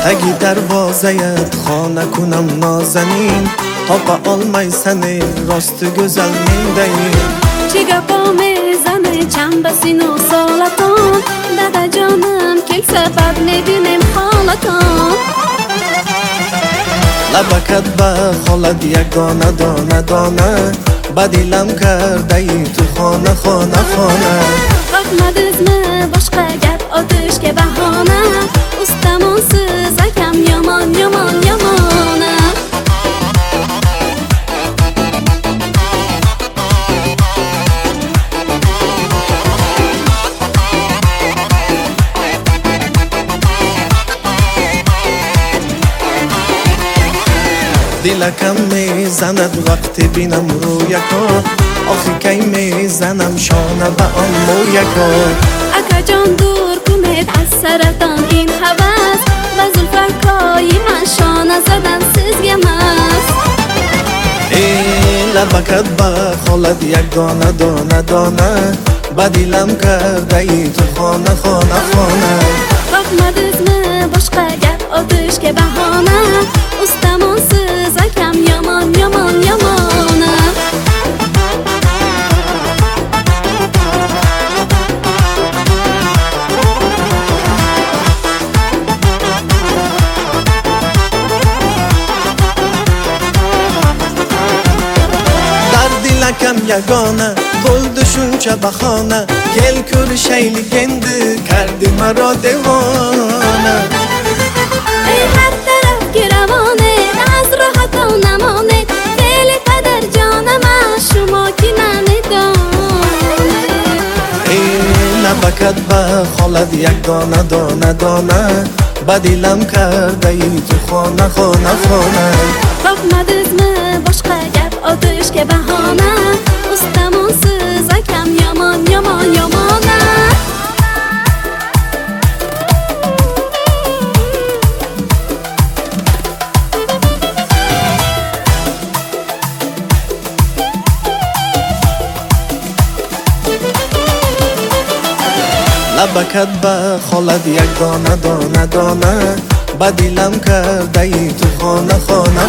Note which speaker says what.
Speaker 1: تگی دروازه‌یت خانه کنم نازنین تا به آلمیسن راست گزل میندهیم
Speaker 2: چی گپا میزنه چند بسین و سالتان دادا جانم که سبب میبینیم حالتان
Speaker 1: لبکت به خالد یک دانه دانه دانه بدیلم کرده ای تو خانه خانه خانه
Speaker 2: bakmadizmi boshqa gap otishga bahona ustamonsiz akam yomon yomon yomona
Speaker 1: دلکم میزند وقتی بینم رویکا آخی کی میزنم شانه به آن مویکا
Speaker 2: اکا جان دور کنید از سرتان این حوض و زلفکای من شانه زدن سیزگه مست
Speaker 1: ای لبکت به خالد یک دانه دانه دانه بدیلم کرده ای تو خانه خانه خانه
Speaker 2: bakmadizmi boshqa gap otishga bahona ustamonsiz akam yomon yomon yomona
Speaker 1: کم یگانه بلد شونچه بخانه گل کل شیلی گنده کردی مرا دیوانه
Speaker 2: ای هر طرف که روانه از راحت و نمانه دل پدر جانم شما که نمیدانه
Speaker 1: ای لبکت به خالد یک دانه دانه دانه بدیلم کرده ای تو خانه خانه خانه
Speaker 2: bakmadizmi boshqa gap otishga bahona ustamonsiz akam yomon yomon yomona
Speaker 1: لبکت به خالد یک دانه دانه دانه بدیلم کرده ای تو خانه خانه